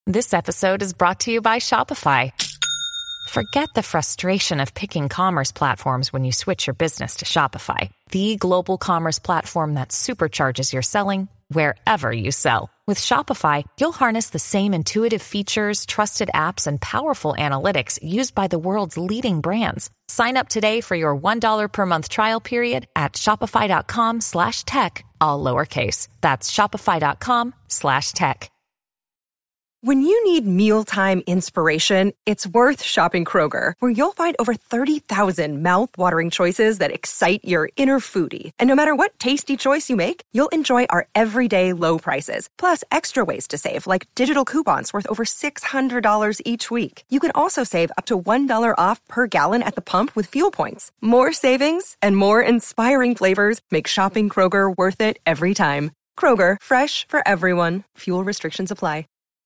This episode is brought to you by Shopify. Forget the frustration of picking commerce platforms when you switch your business to Shopify, the global commerce platform that supercharges your selling wherever you sell. With Shopify, you'll harness the same intuitive features, trusted apps, and powerful analytics used by the world's leading brands. Sign up today for your $1 per month trial period at shopify.com/tech, all lowercase. That's shopify.com/tech. When you need mealtime inspiration, it's worth shopping Kroger, where you'll find over 30,000 mouth-watering choices that excite your inner foodie. And no matter what tasty choice you make, you'll enjoy our everyday low prices, plus extra ways to save, like digital coupons worth over $600 each week. You can also save up to $1 off per gallon at the pump with fuel points. More savings and more inspiring flavors make shopping Kroger worth it every time. Kroger, fresh for everyone. Fuel restrictions apply.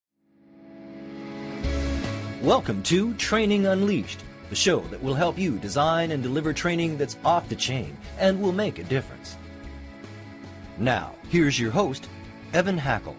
Welcome to Training Unleashed, the show that will help you design and deliver training that's off the chain and will make a difference. Now, here's your host, Evan Hackle.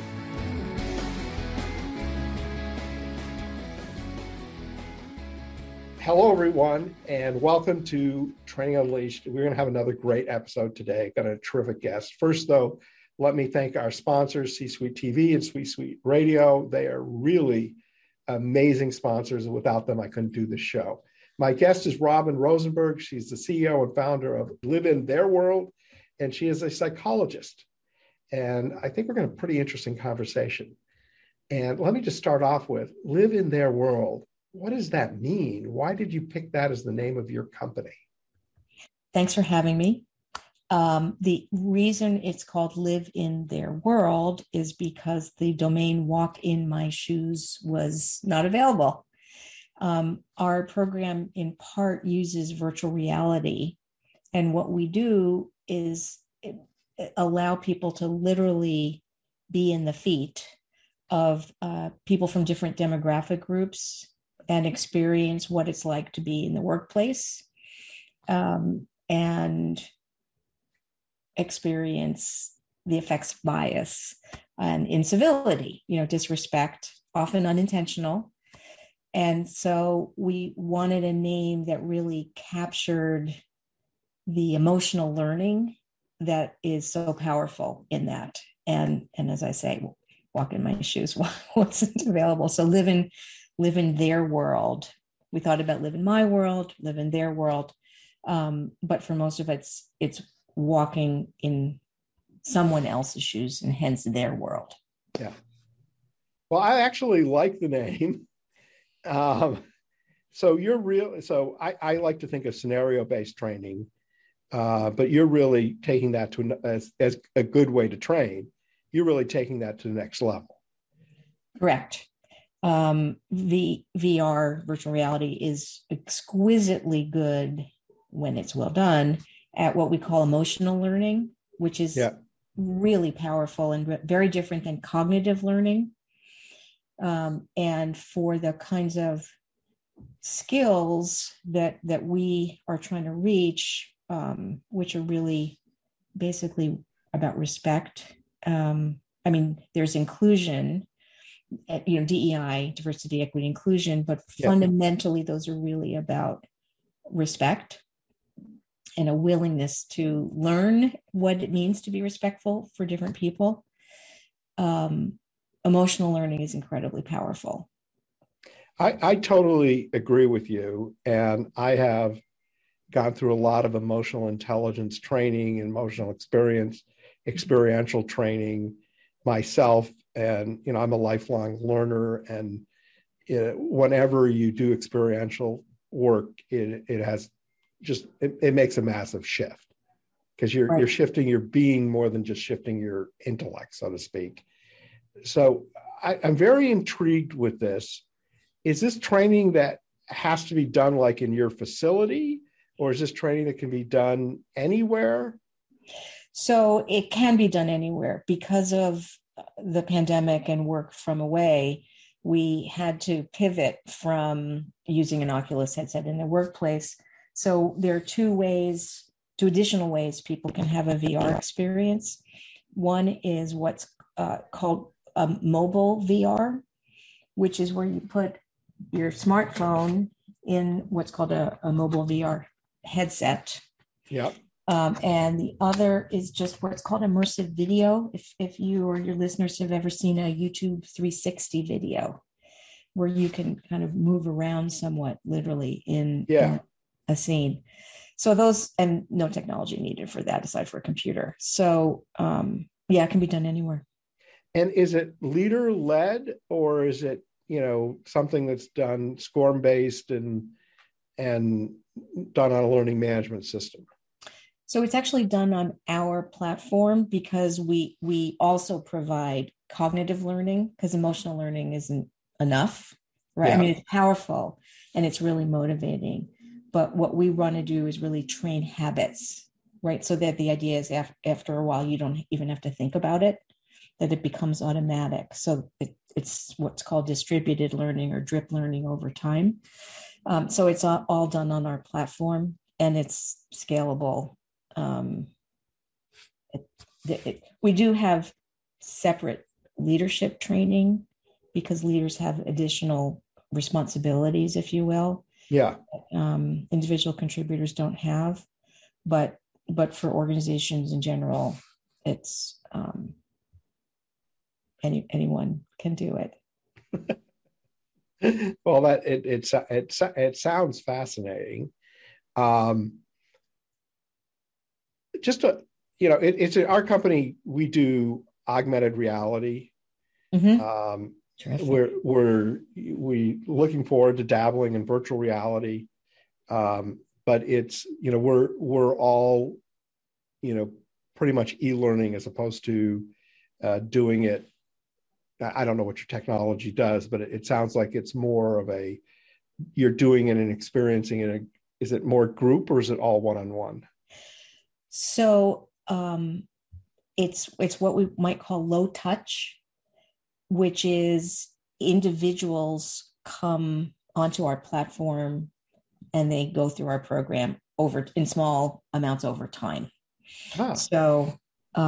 Hello, everyone, and welcome to Training Unleashed. We're going to have another great episode today. Got a terrific guest. First, though, let me thank our sponsors, C-Suite TV and C-Suite Radio. They are really amazing sponsors, and without them, I couldn't do this show. My guest is Robin Rosenberg. She's the CEO and founder of Live in Their World, and she is a psychologist. And I think we're going to have a pretty interesting conversation. And let me just start off with Live in Their World. What does that mean? Why did you pick that as the name of your company? Thanks for having me. The reason it's called Live in Their World is because the domain Walk in My Shoes was not available. Our program in part uses virtual reality. And what we do is allow people to literally be in the feet of people from different demographic groups and experience what it's like to be in the workplace. And experience the effects of bias and incivility, disrespect, often unintentional. And so we wanted a name that really captured the emotional learning that is so powerful in that. And as I say, walk in my shoes wasn't available. So live in their world. We thought about live in my world, live in their world. But for most of it, it's walking in someone else's shoes and hence their world. Yeah. Well, I actually like the name. So I like to think of scenario-based training, but you're really taking that to as a good way to train. You're really taking that to the next level. Correct. The VR, virtual reality, is exquisitely good when it's well done at what we call emotional learning, which is really powerful and very different than cognitive learning. And for the kinds of skills that we are trying to reach, which are really basically about respect. There's inclusion, DEI, diversity, equity, inclusion, but fundamentally those are really about respect and a willingness to learn what it means to be respectful for different people. Emotional learning is incredibly powerful. I totally agree with you. And I have gone through a lot of emotional intelligence training, emotional experiential training myself. And, I'm a lifelong learner. And whenever you do experiential work, it has it makes a massive shift because you're shifting your being more than just shifting your intellect, so to speak. So I'm very intrigued with this. Is this training that has to be done like in your facility, or is this training that can be done anywhere? So it can be done anywhere. Because of the pandemic and work from away, we had to pivot from using an Oculus headset in the workplace. So there are two additional ways people can have a VR experience. One is what's called a mobile VR. which is where you put your smartphone in what's called a mobile VR headset. Yep. And the other is just what's called immersive video. If you or your listeners have ever seen a YouTube 360 video, where you can kind of move around somewhat literally in a scene. So those, and no technology needed for that aside for a computer. So it can be done anywhere. And is it leader led, or is it, something that's done SCORM based and done on a learning management system? So it's actually done on our platform because we also provide cognitive learning, because emotional learning isn't enough, right? Yeah. I mean, it's powerful and it's really motivating, but what we want to do is really train habits, right? So that the idea is after a while, you don't even have to think about it, that it becomes automatic. So it's what's called distributed learning or drip learning over time. So it's all done on our platform and it's scalable. We do have separate leadership training because leaders have additional responsibilities, if you will. Yeah. Individual contributors don't have, but for organizations in general, it's anyone can do it. Well, it sounds fascinating. It's our company. We do augmented reality. Mm-hmm. We're looking forward to dabbling in virtual reality, but it's we're all pretty much e-learning as opposed to doing it. I don't know what your technology does, but it sounds like it's more of you're doing it and experiencing it. Is it more group or is it all one-on-one? So it's what we might call low touch, which is individuals come onto our platform and they go through our program in small amounts over time. Ah. So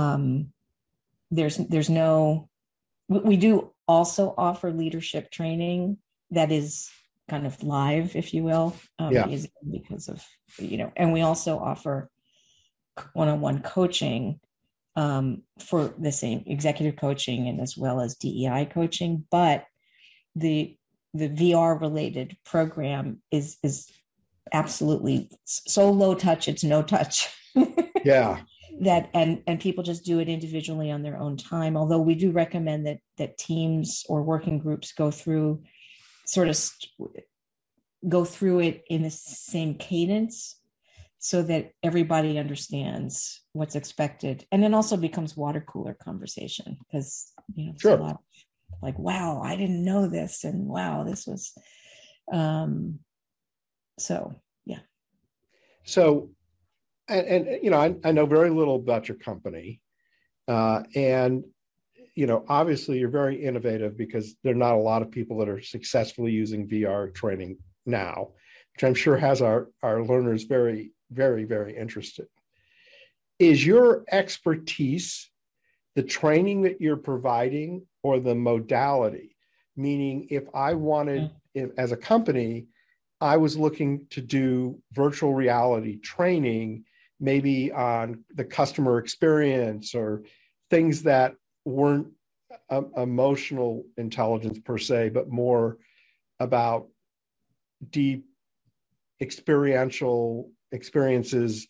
there's no. We do also offer leadership training that is kind of live, if you will, because of, and we also offer one-on-one coaching for the same executive coaching and as well as DEI coaching. But the VR related program is absolutely so low touch, it's no touch. Yeah. That and people just do it individually on their own time. Although we do recommend that teams or working groups go through it in the same cadence so that everybody understands what's expected. And then also becomes water cooler conversation because Sure. A lot of, like, wow, I didn't know this, and wow, this was so yeah. So and I know very little about your company, and obviously you're very innovative because there are not a lot of people that are successfully using VR training now, which I'm sure has our learners very, very, very interested. Is your expertise the training that you're providing or the modality? Meaning, if I wanted, as a company, I was looking to do virtual reality training, maybe on the customer experience or things that weren't emotional intelligence per se, but more about deep experiential experiences.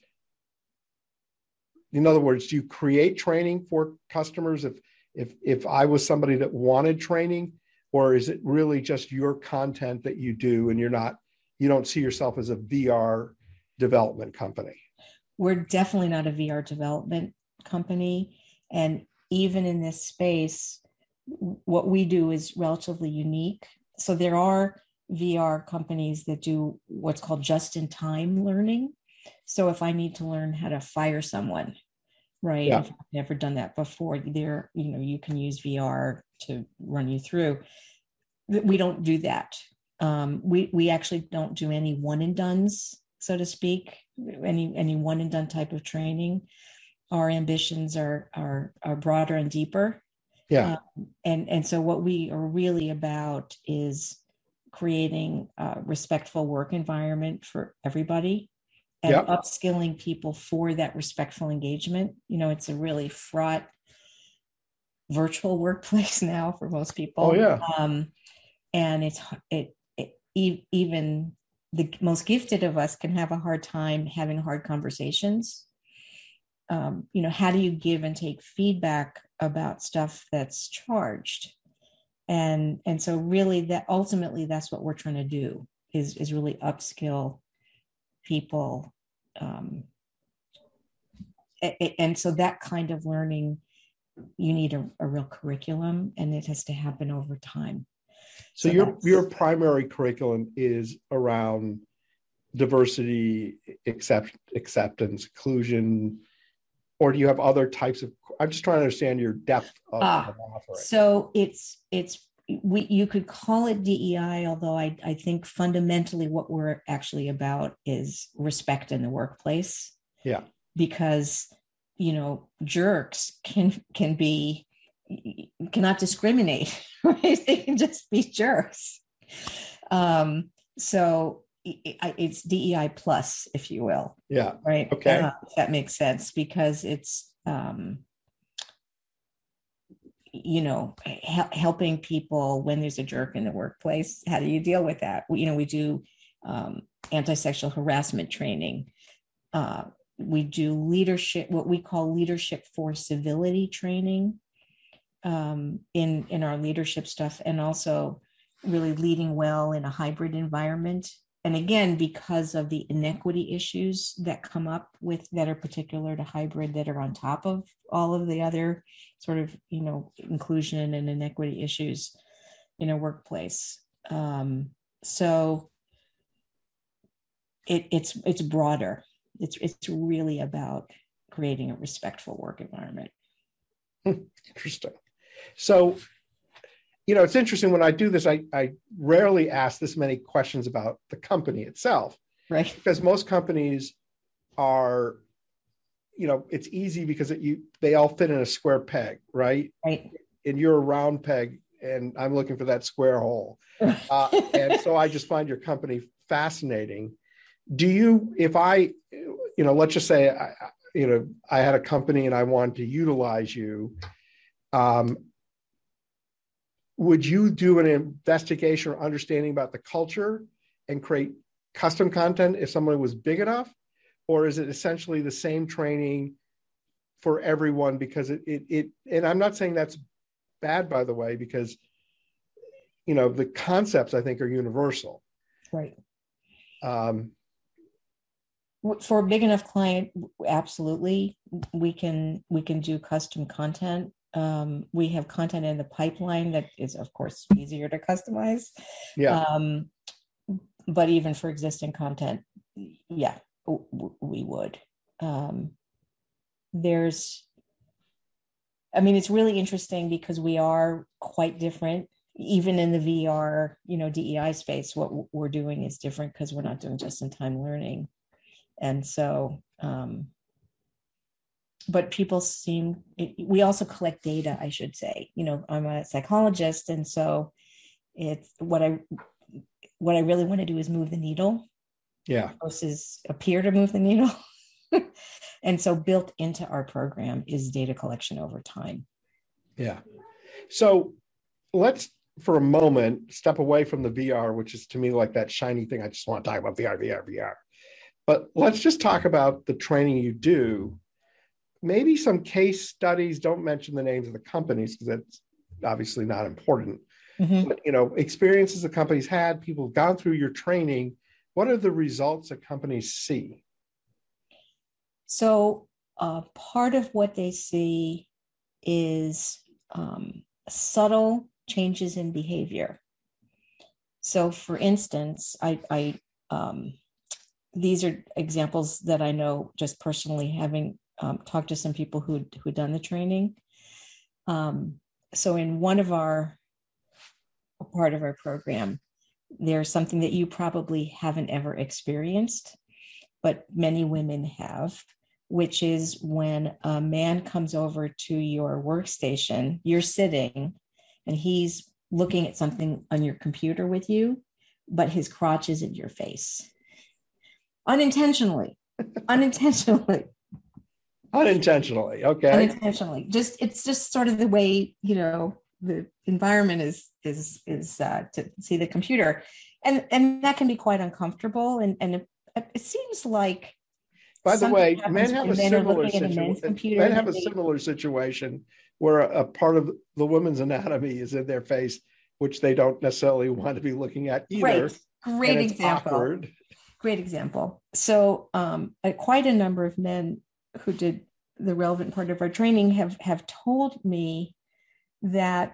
In other words, do you create training for customers if I was somebody that wanted training, or is it really just your content that you do and you don't see yourself as a VR development company? We're definitely not a VR development company. And even in this space, what we do is relatively unique. So there are VR companies that do what's called just-in-time learning. So if I need to learn how to fire someone, right? Yeah. If I've never done that before, you can use VR to run you through. We don't do that. We actually don't do any one and dones, so to speak, any one and done type of training. Our ambitions are broader and deeper. Yeah. And so what we are really about is creating a respectful work environment for everybody and Yep. upskilling people for that respectful engagement. It's a really fraught virtual workplace now for most people. Oh, yeah. And even the most gifted of us can have a hard time having hard conversations. How do you give and take feedback about stuff that's charged? And so really that ultimately that's what we're trying to do is really upskill people. And so that kind of learning, you need a real curriculum, and it has to happen over time. So your primary curriculum is around diversity, acceptance, inclusion, or do you have other types of? I'm just trying to understand your depth of offering. So you could call it DEI, although I think fundamentally what we're actually about is respect in the workplace. Yeah. Because jerks cannot discriminate, right? They can just be jerks. So it's DEI plus, if you will. Yeah. Right. Okay. If that makes sense, because it's helping people when there's a jerk in the workplace. How do you deal with that? We do anti-sexual harassment training. We do leadership, what we call leadership for civility training in our leadership stuff, and also really leading well in a hybrid environment. And again, because of the inequity issues that come up that are particular to hybrid, that are on top of all of the other sort of, inclusion and inequity issues in a workplace. So it's broader. It's really about creating a respectful work environment. Interesting. So, it's interesting when I do this, I rarely ask this many questions about the company itself. Right. Because most companies are, it's easy because they all fit in a square peg, right? Right. And you're a round peg and I'm looking for that square hole. And so I just find your company fascinating. Do you, if I, let's just say, I had a company and I wanted to utilize you, would you do an investigation or understanding about the culture and create custom content if somebody was big enough? Or is it essentially the same training for everyone? Because it and I'm not saying that's bad, by the way, because, the concepts I think are universal. Right. For a big enough client, absolutely, we can do custom content. We have content in the pipeline that is, of course, easier to customize. Yeah. But even for existing content, yeah, we would. It's really interesting because we are quite different. Even in the VR, DEI space, what we're doing is different because we're not doing just-in-time learning. And so, but people we also collect data, I should say. I'm a psychologist, and so it's what I really want to do is move the needle. Yeah. Versus appear to move the needle. And so built into our program is data collection over time. Yeah. So let's, for a moment, step away from the VR, which is to me like that shiny thing. I just want to talk about VR. But let's just talk about the training you do. Maybe some case studies. Don't mention the names of the companies because that's obviously not important. Mm-hmm. But, experiences the companies had, people have gone through your training. What are the results that companies see? So part of what they see is subtle changes in behavior. So for instance, these are examples that I know just personally, having talked to some people who'd done the training. So in part of our program, there's something that you probably haven't ever experienced, but many women have, which is when a man comes over to your workstation, you're sitting and he's looking at something on your computer with you, but his crotch is in your face. Unintentionally. Unintentionally. Unintentionally. Okay. Unintentionally. It's just sort of the way, the environment is to see the computer. And that can be quite uncomfortable. And it seems like, by the way, men have a similar situation where a part of the woman's anatomy is in their face, which they don't necessarily want to be looking at either. Great example. Awkward. Great example. So quite a number of men who did the relevant part of our training have told me that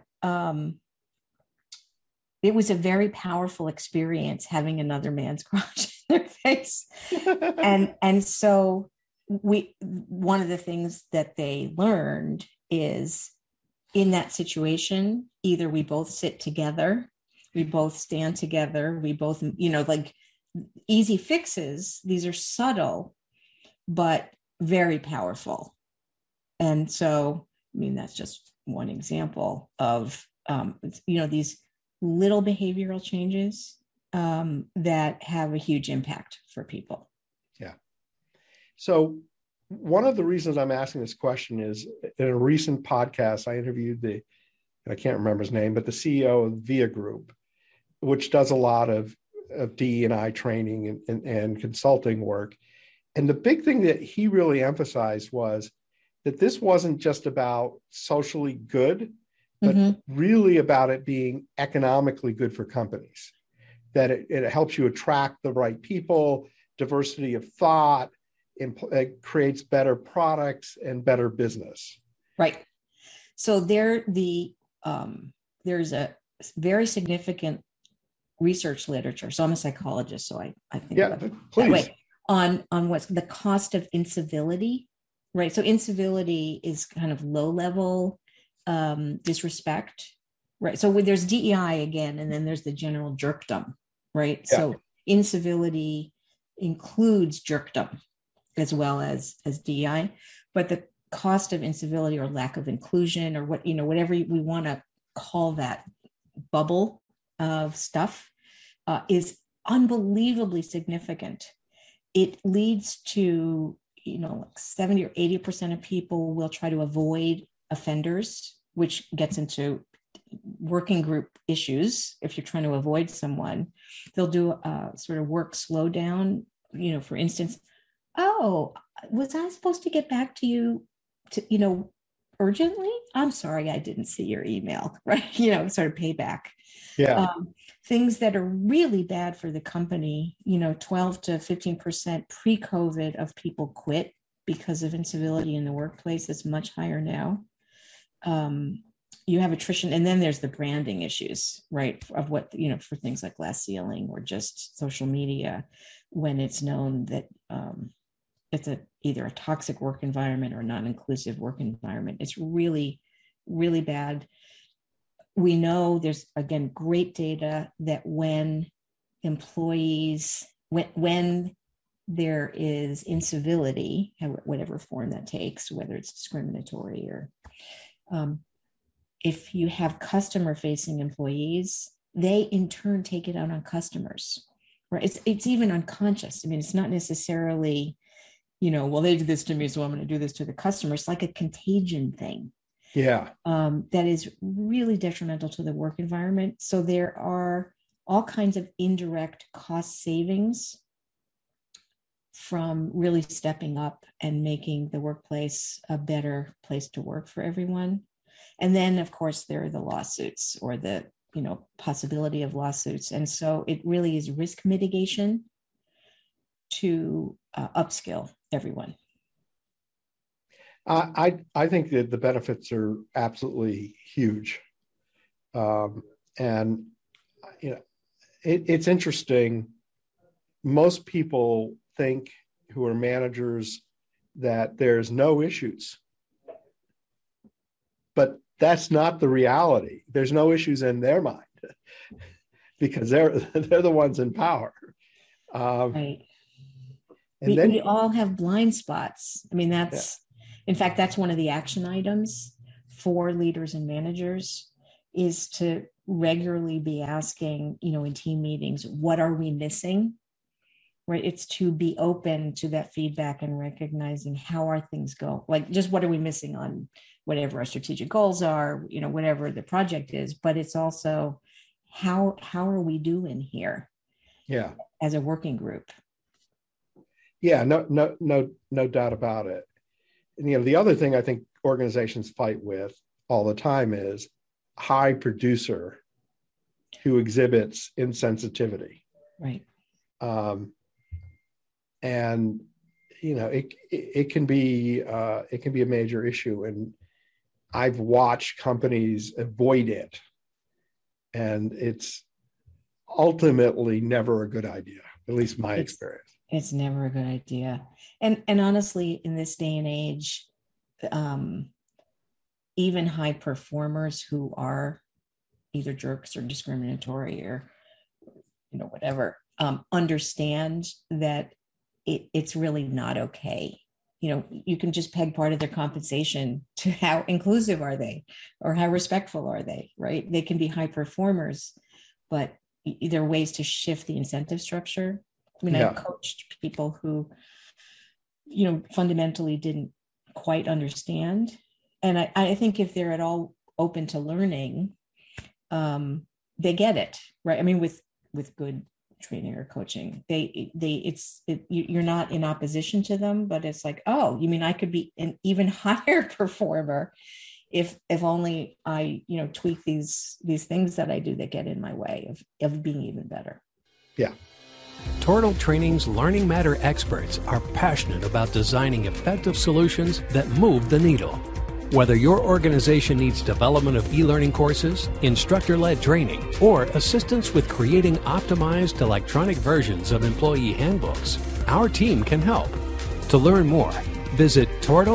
it was a very powerful experience having another man's crotch in their face. and so one of the things that they learned is, in that situation, either we both sit together, we both stand together, we both, like easy fixes. These are subtle, but very powerful. And so, that's just one example of, these little behavioral changes that have a huge impact for people. Yeah. So one of the reasons I'm asking this question is, in a recent podcast, I interviewed I can't remember his name, but the CEO of VIA Group, which does a lot of DE&I training and consulting work. And the big thing that he really emphasized was that this wasn't just about socially good, but really about it being economically good for companies, that it helps you attract the right people, diversity of thought, it creates better products and better business. Right. So there's a very significant research literature. So I'm a psychologist, so I think that way, on what's the cost of incivility, right? So incivility is kind of low level disrespect, right? So there's DEI again, and then there's the general jerkdom, right? Yeah. So incivility includes jerkdom as well as DEI, but the cost of incivility or lack of inclusion, or whatever we want to call that bubble of stuff, is unbelievably significant. It leads to, 70 or 80% of people will try to avoid offenders, which gets into working group issues. If you're trying to avoid someone, they'll do a sort of work slowdown. For instance, oh, was I supposed to get back to you urgently? I'm sorry, I didn't see your email, right? Sort of payback. Yeah. Things that are really bad for the company, 12 to 15% pre-COVID of people quit because of incivility in the workplace. It's much higher now. You have attrition, and then there's the branding issues, right? Of what, for things like glass ceiling or just social media, when it's known that it's either a toxic work environment or non-inclusive work environment. It's really, really bad. We know there's, again, great data that when employees, when there is incivility, whatever form that takes, whether it's discriminatory or if you have customer-facing employees, they in turn take it out on customers, right? It's even unconscious. It's not necessarily, well, they did this to me, so I'm going to do this to the customer. It's like a contagion thing. Yeah. That is really detrimental to the work environment. So there are all kinds of indirect cost savings from really stepping up and making the workplace a better place to work for everyone. And then, of course, there are the lawsuits or the, possibility of lawsuits. And so it really is risk mitigation to upskill everyone. I think that the benefits are absolutely huge. And, it's interesting. Most people think, who are managers, that there's no issues. But that's not the reality. There's no issues in their mind because they're the ones in power. Right. And then we all have blind spots. I mean, in fact, that's one of the action items for leaders and managers, is to regularly be asking, in team meetings, what are we missing? Right? It's to be open to that feedback and recognizing how are things go. Like, just what are we missing on whatever our strategic goals are, whatever the project is, but it's also how are we doing here? Yeah. As a working group. Yeah, no doubt about it. And, the other thing I think organizations fight with all the time is high producer who exhibits insensitivity. Right. And it can be a major issue, and I've watched companies avoid it, and it's ultimately never a good idea, at least my experience. It's never a good idea. And honestly, in this day and age, even high performers who are either jerks or discriminatory or whatever, understand that it's really not okay. You can just peg part of their compensation to how inclusive are they or how respectful are they, right? They can be high performers, but there are ways to shift the incentive structure. I mean, I've coached people who, fundamentally didn't quite understand. And I think if they're at all open to learning, they get it, right? I mean, with good training or coaching, you're not in opposition to them, but it's like, oh, you mean I could be an even higher performer if only I, tweak these things that I do that get in my way of being even better. Yeah. Tortal Training's Learning Matter experts are passionate about designing effective solutions that move the needle. Whether your organization needs development of e-learning courses, instructor-led training, or assistance with creating optimized electronic versions of employee handbooks, our team can help. To learn more, visit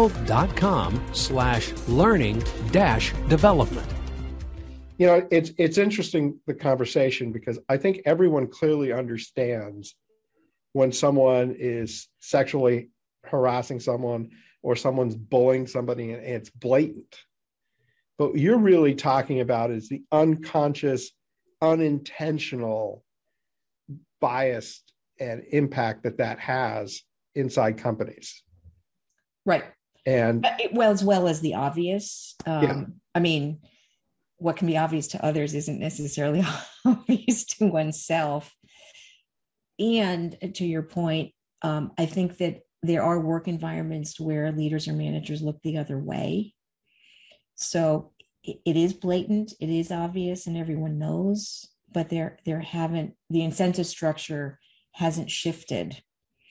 tortal.com/learning-development. It's interesting, the conversation, because I think everyone clearly understands when someone is sexually harassing someone or someone's bullying somebody and it's blatant. But what you're really talking about is the unconscious, unintentional bias and impact that has inside companies. Right. And as well as the obvious. I mean, what can be obvious to others isn't necessarily obvious to oneself. And to your point, I think that there are work environments where leaders or managers look the other way. So it is blatant, it is obvious, and everyone knows, but the incentive structure hasn't shifted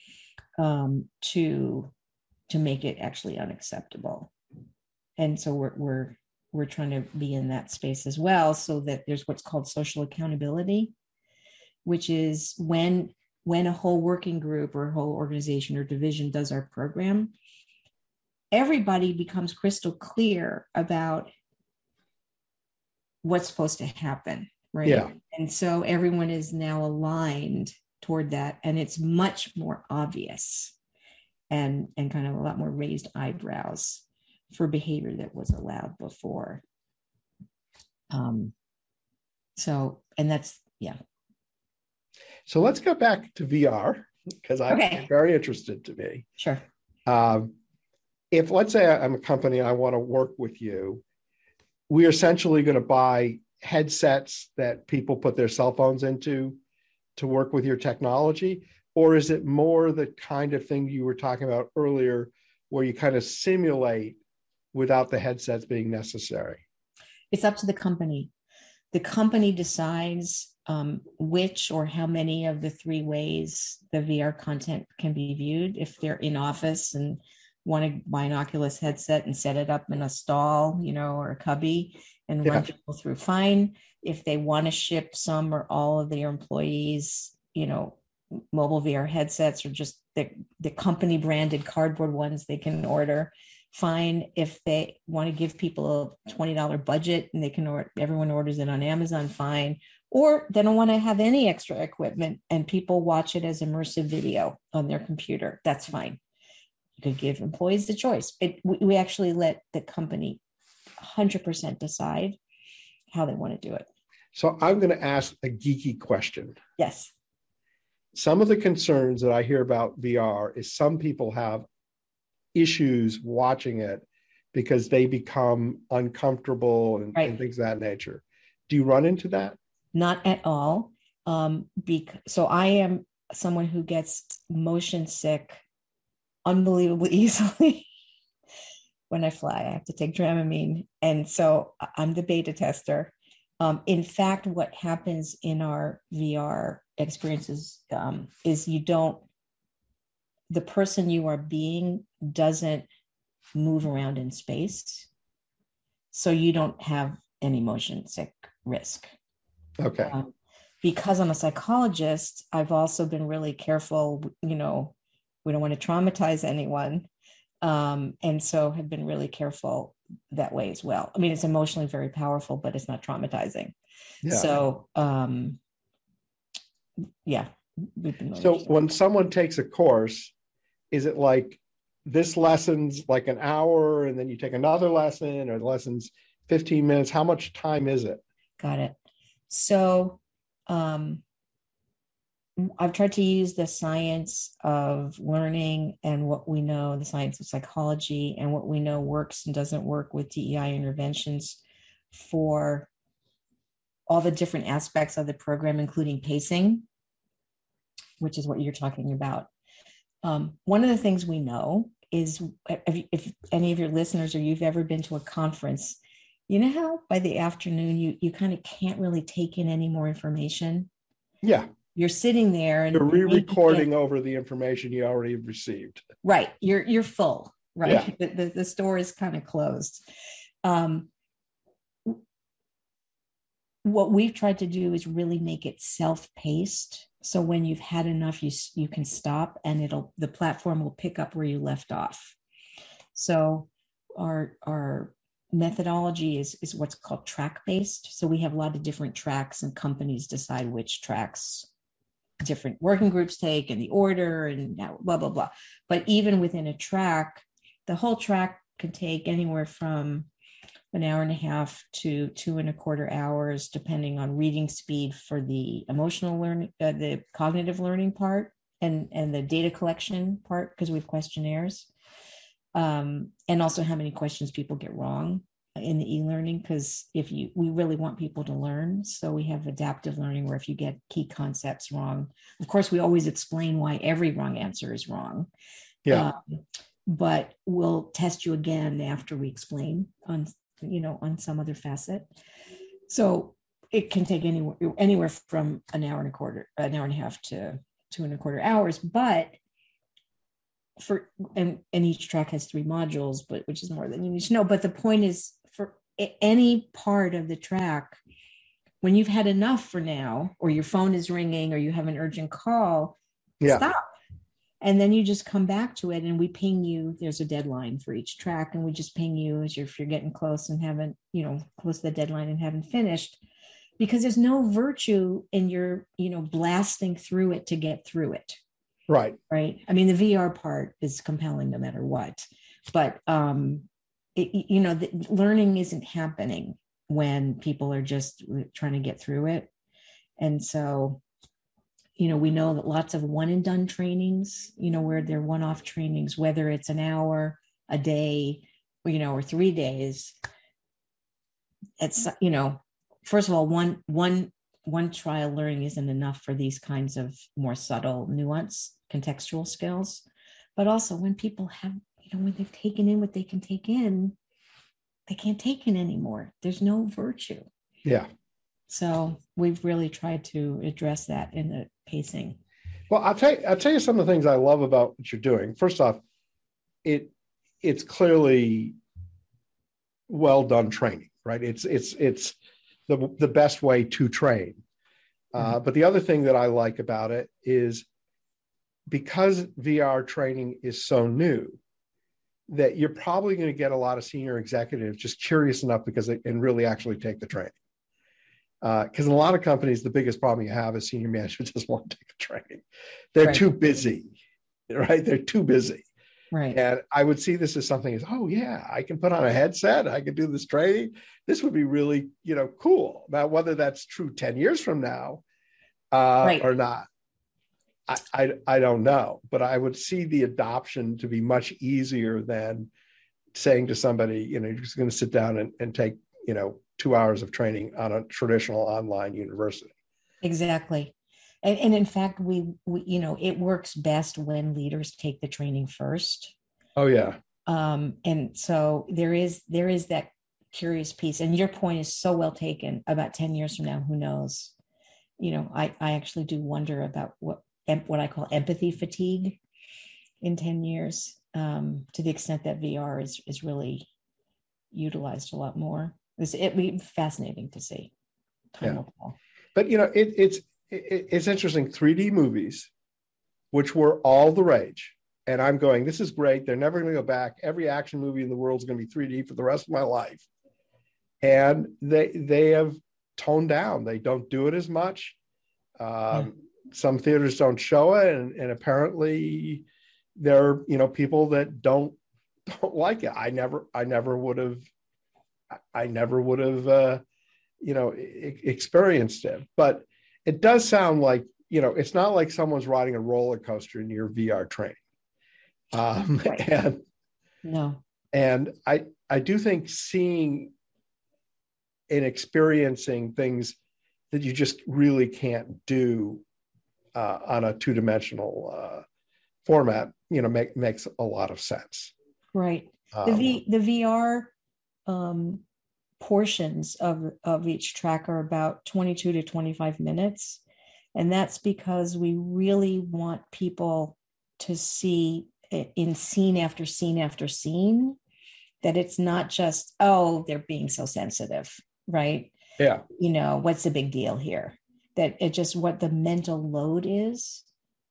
to make it actually unacceptable. And so we're trying to be in that space as well, so that there's what's called social accountability, which is when a whole working group or a whole organization or division does our program, everybody becomes crystal clear about what's supposed to happen, right? Yeah. And so everyone is now aligned toward that, and it's much more obvious and kind of a lot more raised eyebrows for behavior that was allowed before. So let's go back to VR, because I'm very interested to me. Sure. If, let's say I'm a company, I want to work with you, we're essentially going to buy headsets that people put their cell phones into to work with your technology? Or is it more the kind of thing you were talking about earlier, where you kind of simulate without the headsets being necessary? It's up to the company. The company decides which or how many of the three ways the VR content can be viewed. If they're in office and want to buy an Oculus headset and set it up in a stall, or a cubby and run people through, fine. If they want to ship some or all of their employees, mobile VR headsets, or just the company branded cardboard ones they can order, fine. If they want to give people a $20 budget and they can everyone orders it on Amazon, fine. Or they don't want to have any extra equipment and people watch it as immersive video on their computer. That's fine. You could give employees the choice. We actually let the company 100% decide how they want to do it. So I'm going to ask a geeky question. Yes. Some of the concerns that I hear about VR is some people have issues watching it because they become uncomfortable and things of that nature. Do you run into that? Not at all. So I am someone who gets motion sick unbelievably easily. When I fly, I have to take Dramamine. And so I'm the beta tester. In fact, what happens in our VR experiences is the person you are being doesn't move around in space. So you don't have any motion sick risk. Okay. Because I'm a psychologist, I've also been really careful, we don't want to traumatize anyone. And so have been really careful that way as well. I mean, it's emotionally very powerful, but it's not traumatizing. Yeah. So, we've been really when someone takes a course, is it like this lesson's like an hour and then you take another lesson, or the lesson's 15 minutes? How much time is it? Got it. So, I've tried to use the science of learning and what we know, the science of psychology, and what we know works and doesn't work with DEI interventions for all the different aspects of the program, including pacing, which is what you're talking about. One of the things we know is if any of your listeners or you've ever been to a conference, you know how by the afternoon you kind of can't really take in any more information? Yeah. You're sitting there and you're re-recording over the information you already received. Right. You're full, right? Yeah. The store is kind of closed. What we've tried to do is really make it self-paced. So when you've had enough, you can stop and the platform will pick up where you left off. So our methodology is what's called track-based. So we have a lot of different tracks and companies decide which tracks different working groups take and the order and blah, blah, blah. But even within a track, the whole track can take anywhere from an hour and a half to 2.25 hours, depending on reading speed for the emotional learning, the cognitive learning part and the data collection part, because we have questionnaires. And also how many questions people get wrong in the e-learning, because we really want people to learn. So we have adaptive learning where if you get key concepts wrong, of course, we always explain why every wrong answer is wrong. Yeah. But we'll test you again after we explain on some other facet. So it can take anywhere from an hour and a half to 2.25 hours, but and each track has 3 modules, which is more than you need to know. But the point is, for any part of the track, when you've had enough for now, or your phone is ringing, or you have an urgent call, stop. And then you just come back to it, and we ping you. There's a deadline for each track, and we just ping you if you're getting close and haven't, close to the deadline and haven't finished, because there's no virtue in your, blasting through it to get through it. Right. Right. I mean, the VR part is compelling no matter what, but, the learning isn't happening when people are just trying to get through it. And so, we know that lots of one and done trainings, where they're one-off trainings, whether it's an hour, a day, or 3 days. It's, first of all, one trial learning isn't enough for these kinds of more subtle nuance, contextual skills. But also when people have, when they've taken in what they can take in, they can't take in anymore. There's no virtue. Yeah. So we've really tried to address that in the pacing. Well, I'll tell you some of the things I love about what you're doing. First off, it's clearly well done training, right? It's the best way to train. But the other thing that I like about it is because VR training is so new, that you're probably going to get a lot of senior executives just curious enough and really actually take the training. Because in a lot of companies, the biggest problem you have is senior management doesn't want to take the training. They're too busy, right? They're too busy. Right. And I would see this as something as, oh yeah, I can put on a headset, I can do this training. This would be really, cool. Now, whether that's true 10 years from now or not, I don't know. But I would see the adoption to be much easier than saying to somebody, you're just going to sit down and take, 2 hours of training on a traditional online university. Exactly. And in fact, we it works best when leaders take the training first. Oh yeah. And so there is that curious piece. And your point is so well taken. About 10 years from now, who knows? I actually do wonder about what I call empathy fatigue in 10 years, to the extent that VR is really utilized a lot more. It'd be fascinating to see. Yeah. But it's interesting. 3D movies, which were all the rage, and I'm going, this is great. They're never going to go back. Every action movie in the world is going to be 3D for the rest of my life. And they have toned down. They don't do it as much. Some theaters don't show it, and apparently there are people that don't like it. I never would have experienced it. But it does sound like, it's not like someone's riding a roller coaster in your VR training. And I do think seeing and experiencing things that you just really can't do on a two-dimensional format, makes a lot of sense. Right. The VR portions of each track are about 22 to 25 minutes. And that's because we really want people to see in scene after scene after scene that it's not just, oh, they're being so sensitive, right? Yeah. What's the big deal here? That it just what the mental load is.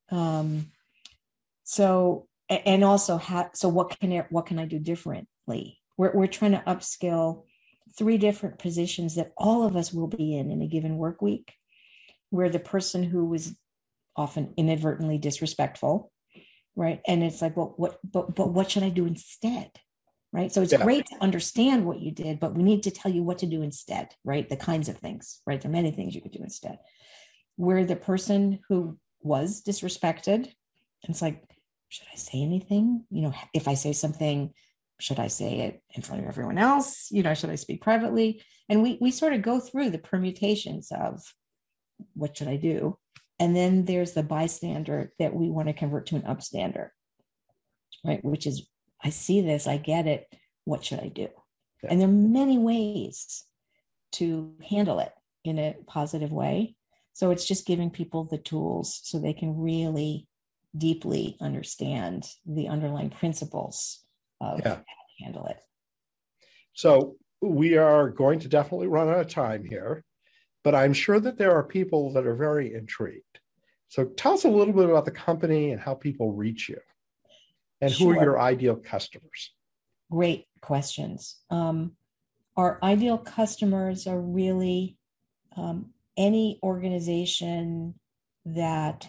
So what can I do differently? We're trying to upskill 3 different positions that all of us will be in a given work week, where the person who was often inadvertently disrespectful, right? And it's like, well, what should I do instead? Right. So it's great to understand what you did, but we need to tell you what to do instead, right? The kinds of things, right? There are many things you could do instead. Where the person who was disrespected, and it's like, should I say anything? If I say something, should I say it in front of everyone else? Should I speak privately? And we sort of go through the permutations of what should I do? And then there's the bystander that we want to convert to an upstander, right? Which is, I see this, I get it. What should I do? Yeah. And there are many ways to handle it in a positive way. So it's just giving people the tools so they can really deeply understand the underlying principles of how to handle it. So we are going to definitely run out of time here, but I'm sure that there are people that are very intrigued. So tell us a little bit about the company and how people reach you. And who are your ideal customers? Great questions. Our ideal customers are really any organization that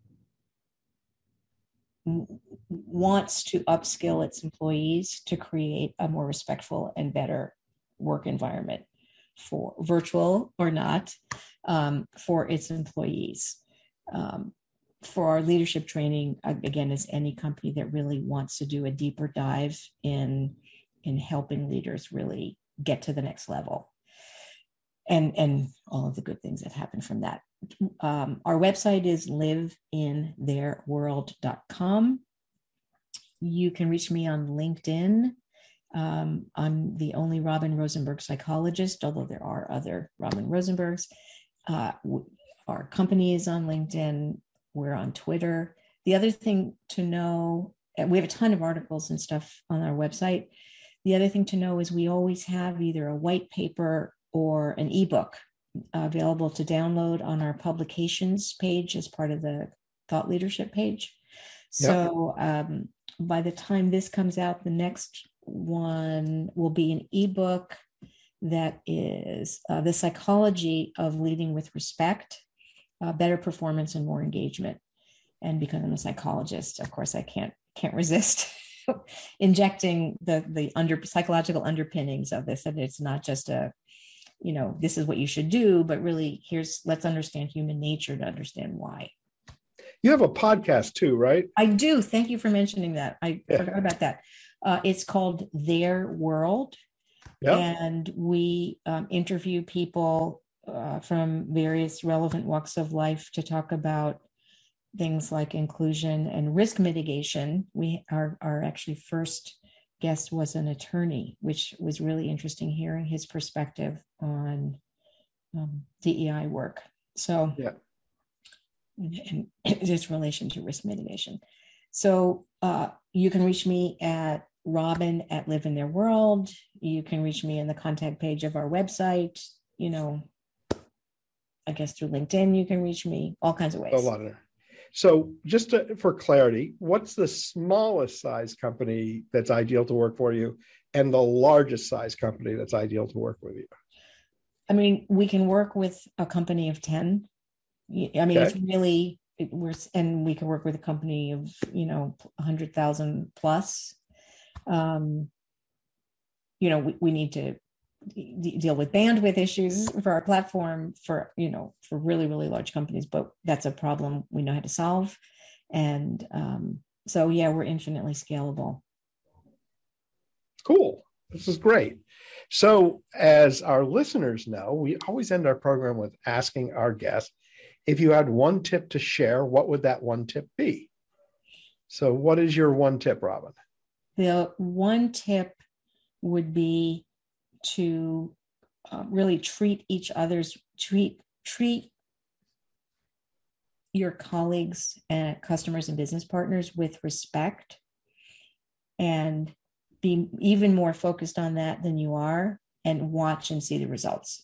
wants to upskill its employees to create a more respectful and better work environment, for virtual or not, for its employees. For our leadership training, again, is any company that really wants to do a deeper dive in helping leaders really get to the next level, and all of the good things that happen from that. Our website is liveintheirworld.com. You can reach me on LinkedIn. I'm the only Robin Rosenberg psychologist, although there are other Robin Rosenbergs. Our company is on LinkedIn. We're on Twitter. The other thing to know, we have a ton of articles and stuff on our website. The other thing to know is we always have either a white paper or an ebook available to download on our publications page as part of the thought leadership page. So by the time this comes out, the next one will be an ebook that is the psychology of leading with respect, better performance, and more engagement. And because I'm a psychologist, of course, I can't resist injecting the psychological underpinnings of this. And it's not just this is what you should do, but really let's understand human nature to understand why. You have a podcast too, right? I do. Thank you for mentioning that. I forgot about that. It's called Their World. Yep. And we interview people from various relevant walks of life to talk about things like inclusion and risk mitigation. Our actually first guest was an attorney, which was really interesting hearing his perspective on DEI work. So, and its relation to risk mitigation. So you can reach me at Robin at Live in Their World. You can reach me in the contact page of our website. I guess through LinkedIn, you can reach me all kinds of ways. A lot of there. So just for clarity, what's the smallest size company that's ideal to work for you and the largest size company that's ideal to work with you? I mean, we can work with a company of 10. I mean, It's really, and we can work with a company of, 100,000 plus. We need to deal with bandwidth issues for our platform for really, really large companies, but that's a problem we know how to solve. And we're infinitely scalable. Cool. This is great. So as our listeners know, we always end our program with asking our guests, if you had one tip to share, what would that one tip be? So what is your one tip, Robin? The one tip would be to really treat your colleagues and customers and business partners with respect, and be even more focused on that than you are, and watch and see the results.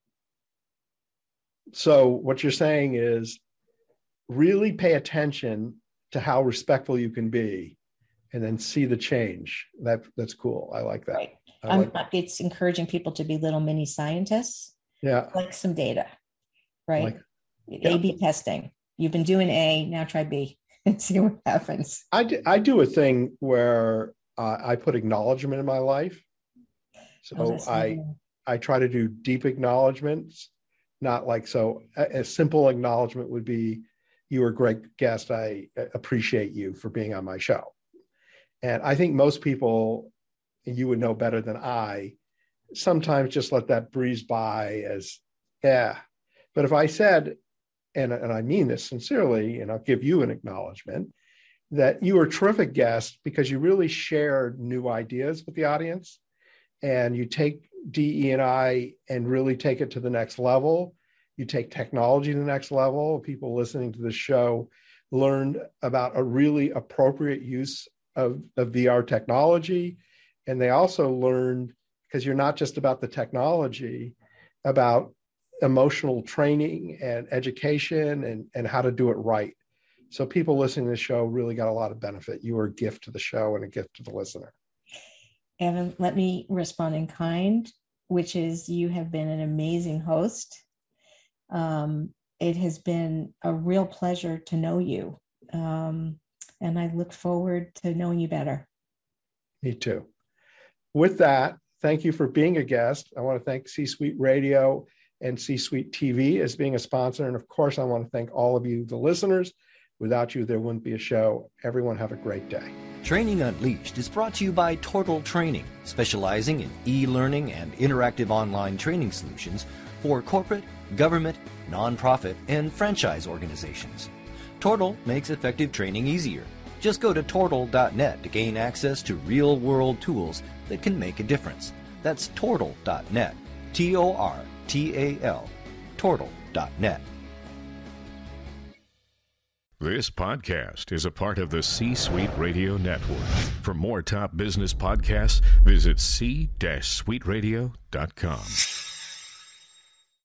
So what you're saying is really pay attention to how respectful you can be and then see the change. That's cool. I like that. Right. It's encouraging people to be little mini scientists. Yeah. Like some data, right? A/B testing. You've been doing A, now try B and see what happens. I do a thing where I put acknowledgement in my life. So I try to do deep acknowledgements, not like, so a simple acknowledgement would be, you were a great guest. I appreciate you for being on my show. And I think most people, and you would know better than I, sometimes just let that breeze by as, yeah. But if I said, and I mean this sincerely, and I'll give you an acknowledgement, that you were a terrific guest because you really shared new ideas with the audience, and you take DE&I and really take it to the next level. You take technology to the next level. People listening to the show learned about a really appropriate use of VR technology. And they also learned, because you're not just about the technology, about emotional training and education and how to do it right. So people listening to the show really got a lot of benefit. You were a gift to the show and a gift to the listener. Evan, let me respond in kind, which is, you have been an amazing host. It has been a real pleasure to know you. And I look forward to knowing you better. Me too. With that, thank you for being a guest. I want to thank C-Suite Radio and C-Suite TV as being a sponsor. And of course, I want to thank all of you, the listeners. Without you, there wouldn't be a show. Everyone have a great day. Training Unleashed is brought to you by Tortal Training, specializing in e-learning and interactive online training solutions for corporate, government, nonprofit, and franchise organizations. Tortal makes effective training easier. Just go to tortal.net to gain access to real-world tools that can make a difference. That's tortal.net, Tortal, tortal.net. This podcast is a part of the C-Suite Radio Network. For more top business podcasts, visit c-suiteradio.com.